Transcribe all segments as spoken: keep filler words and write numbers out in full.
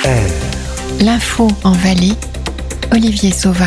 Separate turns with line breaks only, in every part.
R.
L'info en Valais, Olivier Sauva.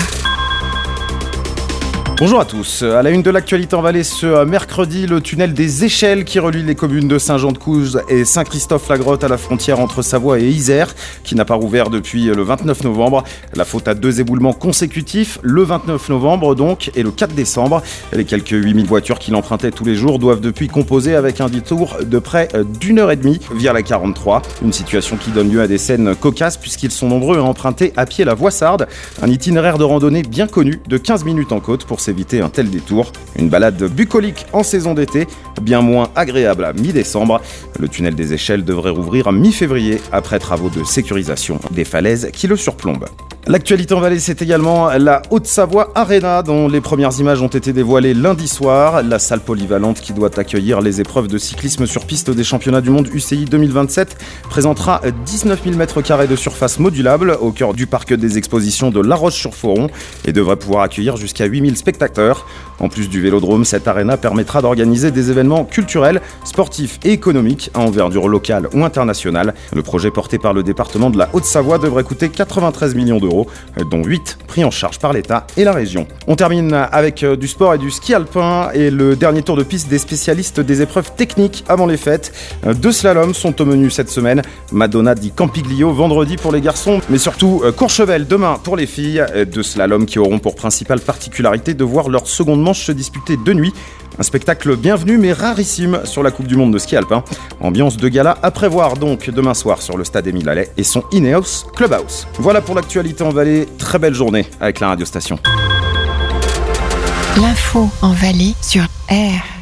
Bonjour à tous. À la une de l'actualité en Valais ce mercredi, le tunnel des Échelles qui relie les communes de Saint-Jean-de-Couze et Saint-Christophe-la-Grotte à la frontière entre Savoie et Isère, qui n'a pas rouvert depuis le vingt-neuf novembre. La faute à deux éboulements consécutifs, le vingt-neuf novembre donc et le quatre décembre. Les quelques huit mille voitures qui l'empruntaient tous les jours doivent depuis composer avec un détour de près d'une heure et demie via la quarante-trois. Une situation qui donne lieu à des scènes cocasses puisqu'ils sont nombreux à emprunter à pied la voie Sarde, un itinéraire de randonnée bien connu de quinze minutes en côte pour s'éviter un tel détour. Une balade bucolique en saison d'été, bien moins agréable à mi-décembre. Le tunnel des Échelles devrait rouvrir à mi-février après travaux de sécurisation des falaises qui le surplombent. L'actualité en Valais, c'est également la Haute-Savoie Arena, dont les premières images ont été dévoilées lundi soir. La salle polyvalente qui doit accueillir les épreuves de cyclisme sur piste des championnats du monde U C I deux mille vingt-sept présentera dix-neuf mille mètres carrés de surface modulable au cœur du parc des expositions de La Roche-sur-Foron et devrait pouvoir accueillir jusqu'à huit mille spectateurs. En plus du vélodrome, cette arena permettra d'organiser des événements culturels, sportifs et économiques à envergure locale ou internationale. Le projet porté par le département de la Haute-Savoie devrait coûter quatre-vingt-treize millions d'euros, dont huit pris en charge par l'État et la région. On termine avec du sport et du ski alpin et le dernier tour de piste des spécialistes des épreuves techniques avant les fêtes. Deux slaloms sont au menu cette semaine. Madonna di Campiglio vendredi pour les garçons, mais surtout Courchevel demain pour les filles. Deux slaloms qui auront pour principale particularité de voir leur seconde manche se disputer de nuit. Un spectacle bienvenu mais rarissime sur la Coupe du Monde de ski alpin. Ambiance de gala à prévoir donc demain soir sur le stade Émile Allais et son Ineos Clubhouse. Voilà pour l'actualité en Valais. Très belle journée avec la radiostation.
L'info en Valais sur R.